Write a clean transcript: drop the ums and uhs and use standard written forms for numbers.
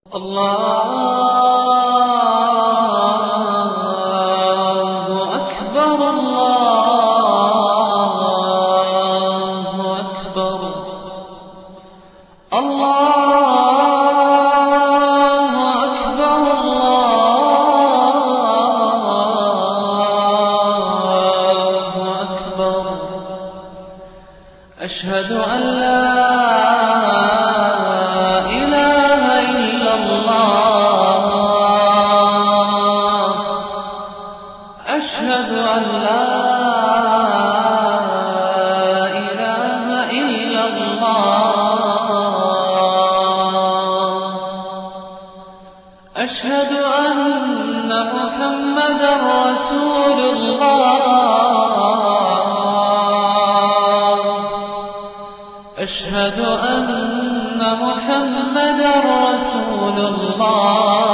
الله أكبر الله أكبر الله أكبر الله أكبر أشهد أن لا أشهد أن لا إله إلا الله أشهد أن محمدا رسول الله أشهد أن محمدا رسول الله